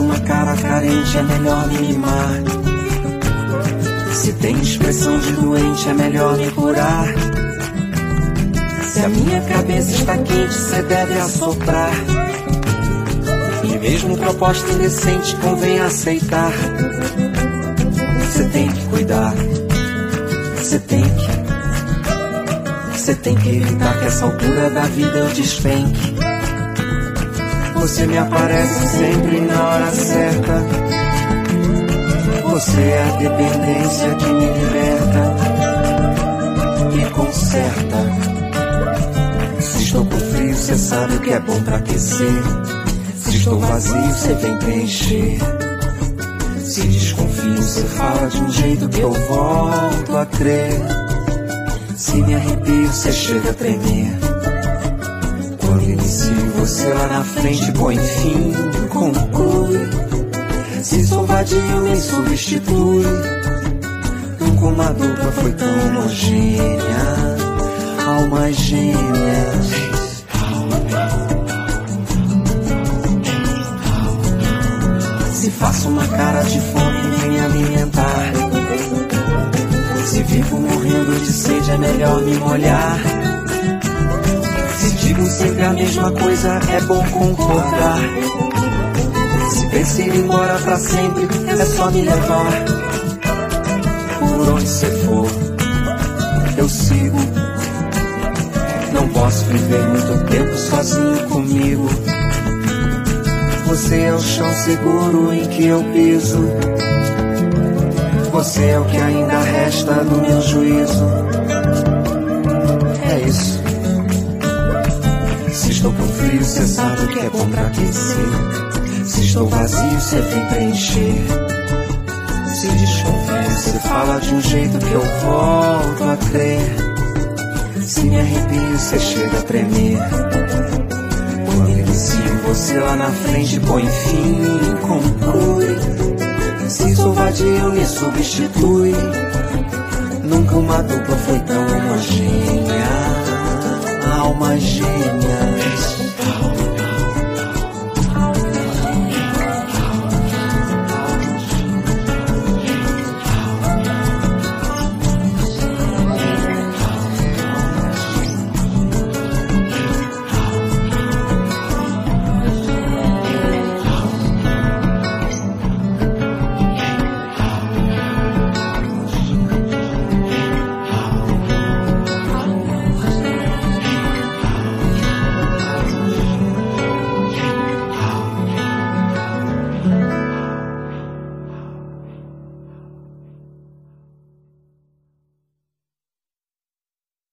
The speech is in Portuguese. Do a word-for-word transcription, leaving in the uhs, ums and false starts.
uma cara carente é melhor me mimar. Se tem expressão de doente é melhor me curar. Se a minha cabeça está quente, cê deve assoprar. E mesmo proposta indecente convém aceitar. Cê tem que cuidar, cê tem que Cê tem que evitar que essa altura da vida eu despenque. Você me aparece sempre na hora certa. Você é a dependência que me liberta e conserta. Se estou com frio, cê sabe o que é bom pra aquecer. Se estou vazio, cê vem preencher. Se desconfio, cê fala de um jeito que eu volto a crer. Se me arrepio, cê chega a tremer. Quando inicio, você lá na frente põe fim, conclui. Se sou vadio, me substitui. Nunca uma dupla foi tão homogênea. Almas gêmeas. Se faço uma cara de fome, vem alimentar. Se vivo morrendo de sede, é melhor me molhar. Se digo sempre a mesma coisa, é bom concordar. Se penso ir embora pra sempre, é só me levar. Por onde cê for, eu sigo. Não posso viver muito tempo sozinho comigo. Você é o chão seguro em que eu piso. Você é o que ainda resta do meu juízo. É isso. Se estou com frio, cê sabe o que é bom pra aquecer. Se estou vazio, cê vem preencher. Se desconfio, cê fala de um jeito que eu volto a crer. Se me arrepio, cê chega a tremer. Quando inicio, você lá na frente põe fim e conclui. Se sou vadio, me substitui. Nunca uma dupla foi tão homogênea. Almas gêmeas.